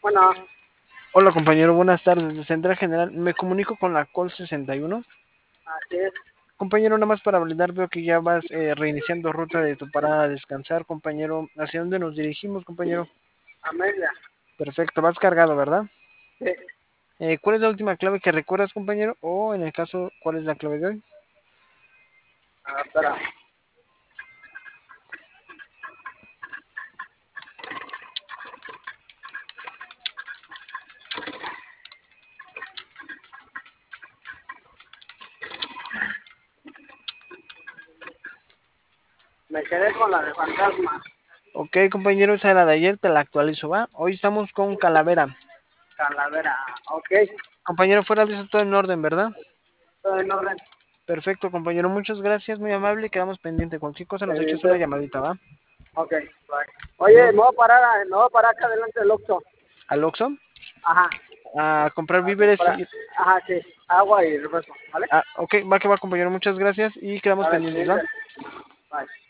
Bueno, Hola compañero, buenas tardes. De Central General, me comunico con la call 61. así es, Compañero, nada más para brindar, veo que ya vas reiniciando ruta de tu parada a descansar, compañero. ¿Hacia dónde nos dirigimos, compañero? Amelia. Perfecto, vas cargado, ¿verdad? Sí. ¿Cuál es la última clave que recuerdas, compañero? O en el caso, ¿cuál es la clave de hoy? Espera. Me quedé con la de fantasma. Ok, compañero, esa era de ayer, te la actualizo, ¿va? Hoy estamos con Calavera. Calavera. Ok. Compañero, fuera de eso todo en orden, ¿verdad? Todo en orden. Perfecto, compañero, muchas gracias, muy amable, quedamos pendientes. Cualquier cosa nos echas una Pendientes. llamadita, ¿va? Ok. Bye. No, Oye, me voy a parar acá delante del Oxxo. al Oxxo, Ajá. a comprar A víveres comprar. y... Ajá, sí. Agua y refresco. ¿Vale? Ah, ok, va que va, compañero, muchas gracias y quedamos A ver, pendientes, ¿va? pendientes. Bye.